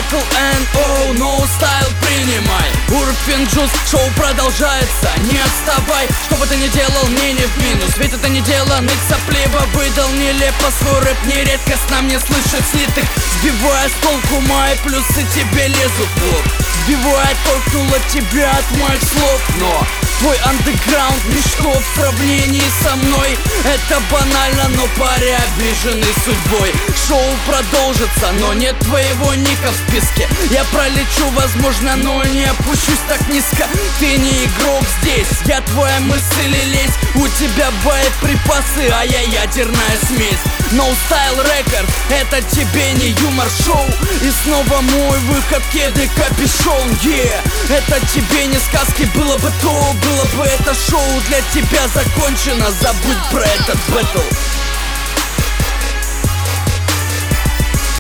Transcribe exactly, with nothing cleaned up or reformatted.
Buckle and oh, no style принимай. Урфин Джуз, шоу продолжается, не отставай. Что бы ты ни делал, мне не в минус, ведь это не дело ныть сопливо. Выдал нелепо свой рэп, нередкостно мне слышать слитых. Сбивая с толку мои плюсы, тебе лезут в лоб. Сбивает, толкнуло тебя от моих слов. Но твой андеграунд ничто в сравнении со мной. Это банально, но парень обиженный судьбой. Шоу продолжится, но нет твоего ника в списке. Я пролечу, возможно, но не опущусь так низко. Ты не игрок здесь, я твоя мысль и лезь. У тебя боеприпасы, а я ядерная смесь. No Style Records, это тебе не юмор-шоу. И снова мой выход, кеды, капюшон, yeah. Это тебе не сказки, было бы то, было бы это шоу. Для тебя закончено, забудь про этот бэтл.